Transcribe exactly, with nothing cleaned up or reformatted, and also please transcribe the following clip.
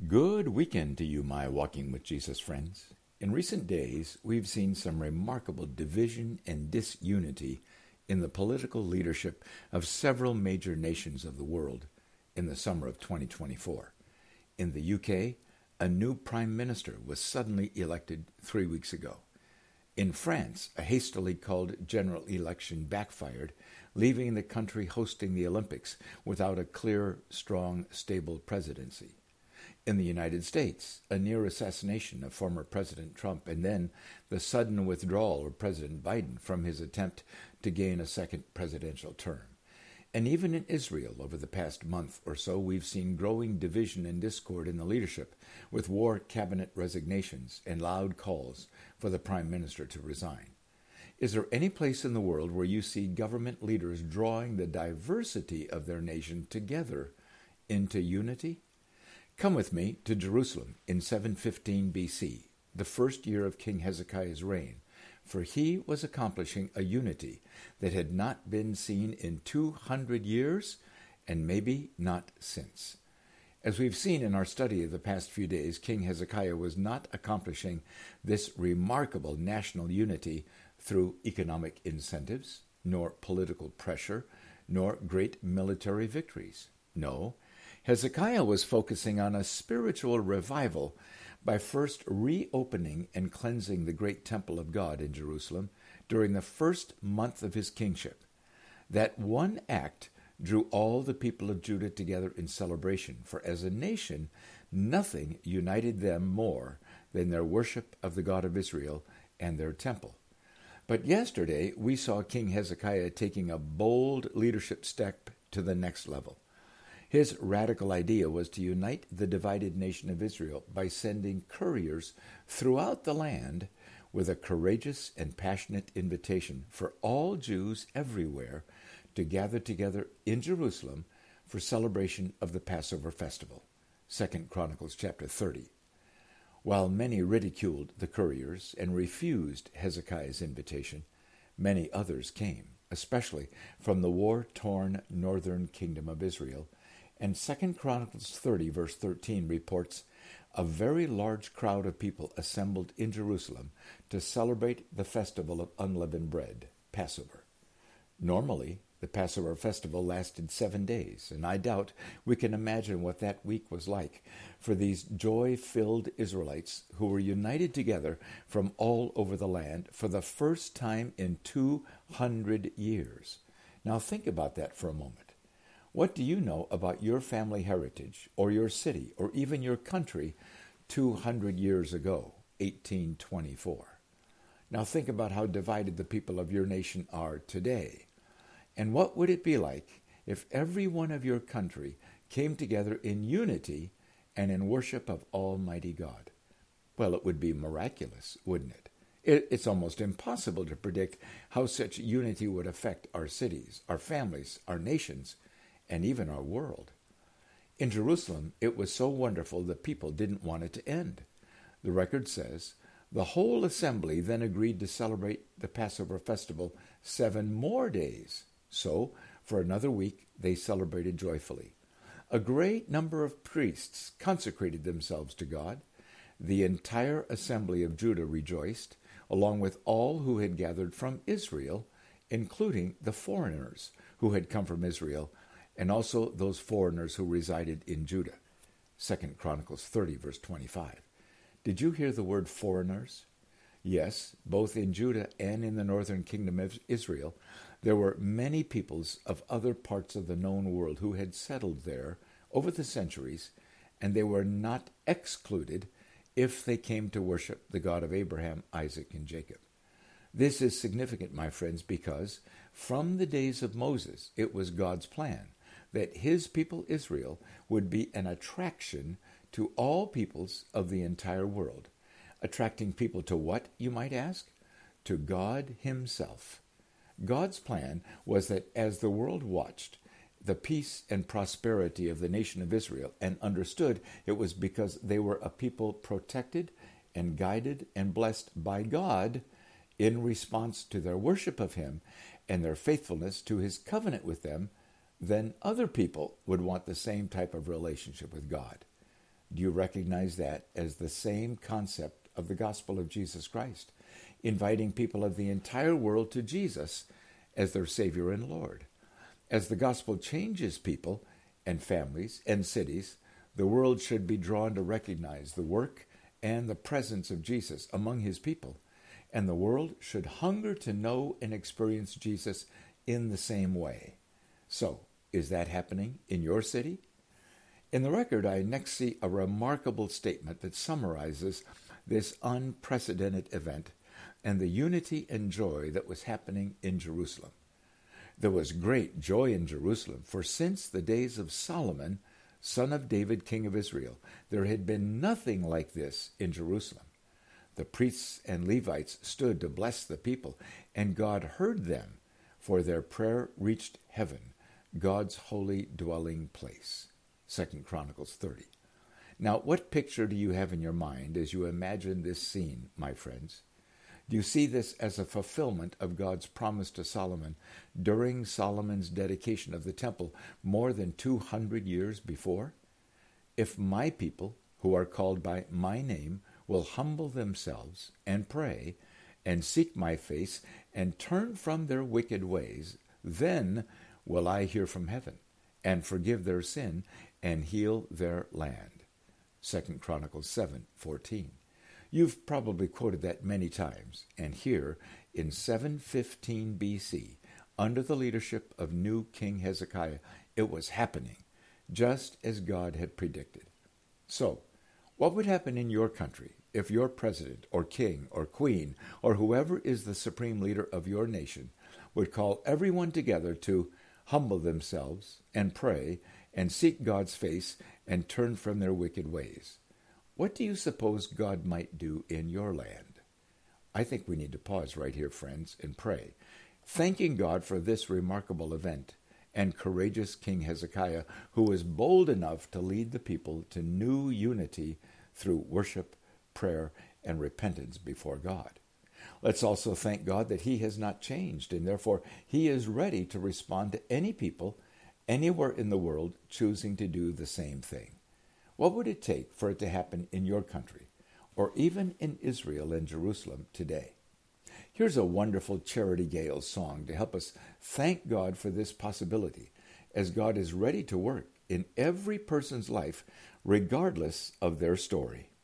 Good weekend to you, my Walking with Jesus friends. In recent days, we've seen some remarkable division and disunity in the political leadership of several major nations of the world in the summer of twenty twenty-four. In the U K, a new prime minister was suddenly elected three weeks ago. In France, a hastily called general election backfired, leaving the country hosting the Olympics without a clear, strong, stable presidency. In the United States, a near assassination of former President Trump and then the sudden withdrawal of President Biden from his attempt to gain a second presidential term. And even in Israel, over the past month or so, we've seen growing division and discord in the leadership, with war cabinet resignations and loud calls for the prime minister to resign. Is there any place in the world where you see government leaders drawing the diversity of their nation together into unity? Come with me to Jerusalem in seven fifteen B C, the first year of King Hezekiah's reign, for he was accomplishing a unity that had not been seen in two hundred years, and maybe not since. As we've seen in our study of the past few days, King Hezekiah was not accomplishing this remarkable national unity through economic incentives, nor political pressure, nor great military victories. No, Hezekiah was focusing on a spiritual revival by first reopening and cleansing the great temple of God in Jerusalem during the first month of his kingship. That one act drew all the people of Judah together in celebration, for as a nation, nothing united them more than their worship of the God of Israel and their temple. But yesterday, we saw King Hezekiah taking a bold leadership step to the next level. His radical idea was to unite the divided nation of Israel by sending couriers throughout the land with a courageous and passionate invitation for all Jews everywhere to gather together in Jerusalem for celebration of the Passover festival. Second Chronicles chapter thirty. While many ridiculed the couriers and refused Hezekiah's invitation, many others came, especially from the war-torn northern kingdom of Israel. And Second Chronicles thirty, verse thirteen, reports a very large crowd of people assembled in Jerusalem to celebrate the festival of unleavened bread, Passover. Normally, the Passover festival lasted seven days, and I doubt we can imagine what that week was like for these joy-filled Israelites who were united together from all over the land for the first time in two hundred years. Now think about that for a moment. What do you know about your family heritage, or your city, or even your country two hundred years ago, eighteen twenty-four? Now think about how divided the people of your nation are today. And what would it be like if every one of your country came together in unity and in worship of Almighty God? Well, it would be miraculous, wouldn't it? it it's almost impossible to predict how such unity would affect our cities, our families, our nations, and even our world. In Jerusalem, it was so wonderful that people didn't want it to end. The record says, the whole assembly then agreed to celebrate the Passover festival seven more days. So, for another week, they celebrated joyfully. A great number of priests consecrated themselves to God. The entire assembly of Judah rejoiced, along with all who had gathered from Israel, including the foreigners who had come from Israel, and also those foreigners who resided in Judah. Second Chronicles thirty, verse twenty-five. Did you hear the word foreigners? Yes, both in Judah and in the northern kingdom of Israel, there were many peoples of other parts of the known world who had settled there over the centuries, and they were not excluded if they came to worship the God of Abraham, Isaac, and Jacob. This is significant, my friends, because from the days of Moses, it was God's plan that his people Israel would be an attraction to all peoples of the entire world. Attracting people to what, you might ask? To God himself. God's plan was that as the world watched the peace and prosperity of the nation of Israel and understood it was because they were a people protected and guided and blessed by God in response to their worship of him and their faithfulness to his covenant with them, then other people would want the same type of relationship with God. Do you recognize that as the same concept of the gospel of Jesus Christ, inviting people of the entire world to Jesus as their Savior and Lord? As the gospel changes people and families and cities, the world should be drawn to recognize the work and the presence of Jesus among his people, and the world should hunger to know and experience Jesus in the same way. So, is that happening in your city? In the record, I next see a remarkable statement that summarizes this unprecedented event and the unity and joy that was happening in Jerusalem. There was great joy in Jerusalem, for since the days of Solomon, son of David, king of Israel, there had been nothing like this in Jerusalem. The priests and Levites stood to bless the people, and God heard them, for their prayer reached heaven, God's holy dwelling place. Second Chronicles thirty. Now, what picture do you have in your mind as you imagine this scene, my friends? Do you see this as a fulfillment of God's promise to Solomon during Solomon's dedication of the temple more than two hundred years before? If my people, who are called by my name, will humble themselves and pray and seek my face and turn from their wicked ways, then will I hear from heaven and forgive their sin and heal their land. Second Chronicles seven fourteen. You've probably quoted that many times, and here in seven fifteen B C, under the leadership of new King Hezekiah, it was happening, just as God had predicted. So, what would happen in your country if your president or king or queen or whoever is the supreme leader of your nation would call everyone together to humble themselves and pray and seek God's face and turn from their wicked ways? What do you suppose God might do in your land? I think we need to pause right here, friends, and pray, thanking God for this remarkable event and courageous King Hezekiah, who was bold enough to lead the people to new unity through worship, prayer, and repentance before God. Let's also thank God that he has not changed, and therefore he is ready to respond to any people anywhere in the world choosing to do the same thing. What would it take for it to happen in your country, or even in Israel and Jerusalem today? Here's a wonderful Charity Gales song to help us thank God for this possibility, as God is ready to work in every person's life, regardless of their story.